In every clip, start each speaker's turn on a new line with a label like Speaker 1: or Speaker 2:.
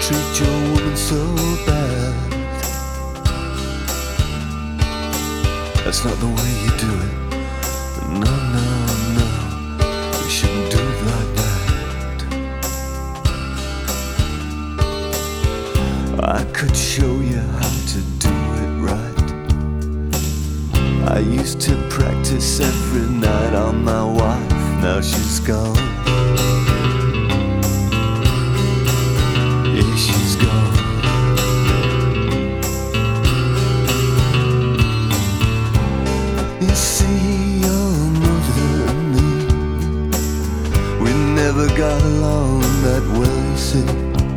Speaker 1: treat your woman so bad. That's not the way you do it. No, no, no, you shouldn't do it like that. I could show you how to do it right. I used to practice every night on my wife. Now she's gone. Yeah, she's gone. You see, your mother and me, we never got along that well, you see.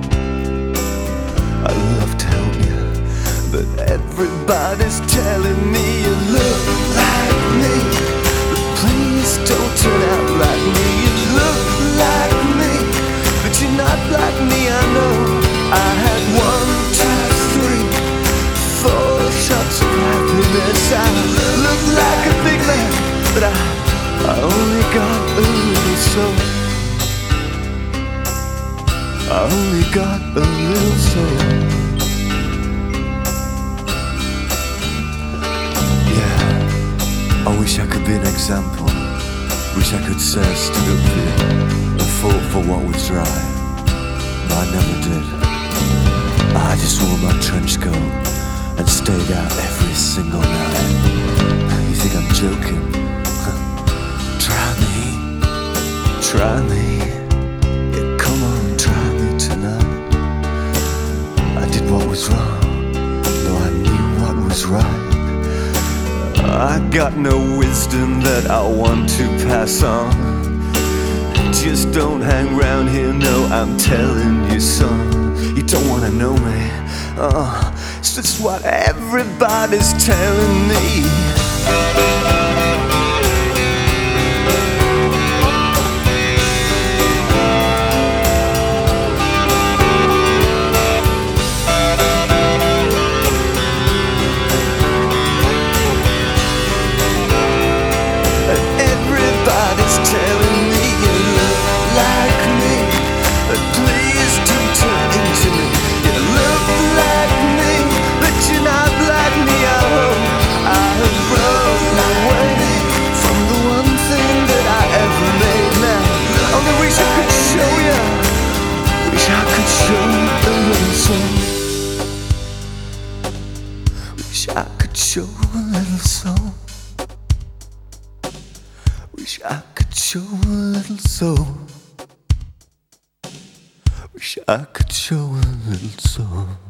Speaker 1: I'd love to help you, but everybody's telling me you look like me. But please don't turn out like me. You look like me, but you're not like me, I know. I had 1, 2, 3, 4 shots of happiness. I look like a big man, but I only got a little soul. I only got a little soul. Yeah, I wish I could be an example. Wish I could say I stood up for you and fought for what was right. But I never did. I just wore my trench coat and stayed out every single night. You think I'm joking? Try me, try me. Yeah, come on, try me tonight. I did what was wrong, though I knew what was right. I got no wisdom that I want to pass on. Just don't hang round here, no, I'm telling you, son. You don't wanna know me, it's just what everybody's telling me. Everybody's telling me you look like me, but please don't turn into me. You look like me, but you're not like me. I have run away from the one thing that I ever made. Now, only wish I could show you, wish I could show you a little soul. Wish I could show a little soul. Wish I could show a little soul. Wish I could show a little soul.